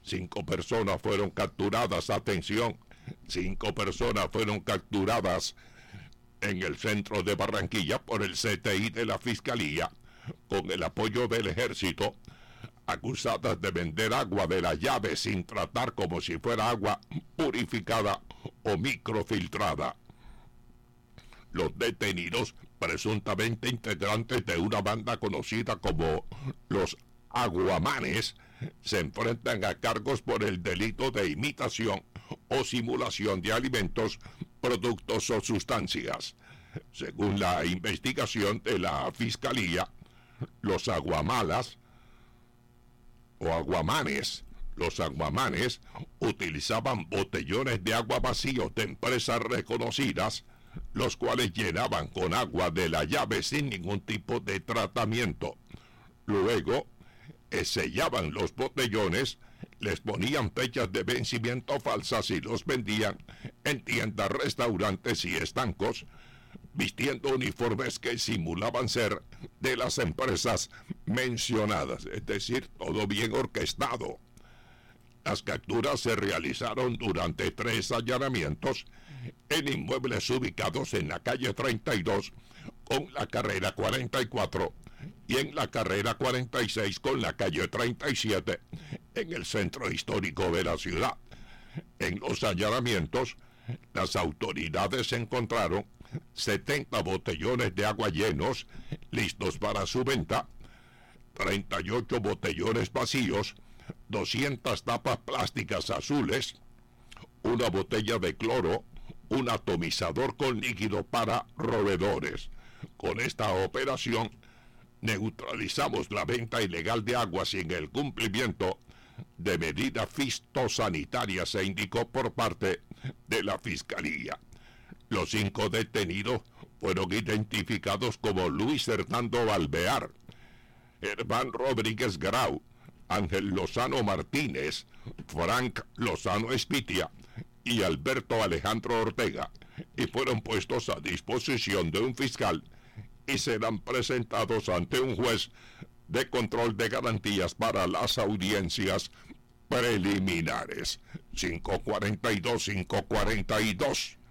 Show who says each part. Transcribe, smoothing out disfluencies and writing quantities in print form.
Speaker 1: 5 personas fueron capturadas, atención, 5 personas fueron capturadas en el centro de Barranquilla por el CTI de la Fiscalía, con el apoyo del Ejército, acusadas de vender agua de la llave sin tratar como si fuera agua purificada o microfiltrada. Los detenidos, presuntamente integrantes de una banda conocida como los Aguamanes, se enfrentan a cargos por el delito de imitación o simulación de alimentos, productos o sustancias. Según la investigación de la Fiscalía, los aguamalas o aguamanes, los aguamanes utilizaban botellones de agua vacíos de empresas reconocidas, los cuales llenaban con agua de la llave sin ningún tipo de tratamiento. Luego, sellaban los botellones, les ponían fechas de vencimiento falsas y los vendían en tiendas, restaurantes y estancos, vistiendo uniformes que simulaban ser de las empresas mencionadas, es decir, todo bien orquestado. Las capturas se realizaron durante 3 allanamientos en inmuebles ubicados en la calle 32 con la carrera 44 y en la carrera 46 con la calle 37 en el centro histórico de la ciudad. En los allanamientos, las autoridades encontraron 70 botellones de agua llenos, listos para su venta, 38 botellones vacíos, 200 tapas plásticas azules, una botella de cloro, un atomizador con líquido para roedores. Con esta operación, neutralizamos la venta ilegal de agua sin el cumplimiento de medidas fitosanitarias, se indicó por parte de la Fiscalía. Los 5 detenidos fueron identificados como Luis Hernando Alvear, Herván Rodríguez Grau, Ángel Lozano Martínez, Frank Lozano Espitia y Alberto Alejandro Ortega, y fueron puestos a disposición de un fiscal y serán presentados ante un juez de control de garantías para las audiencias preliminares. 542.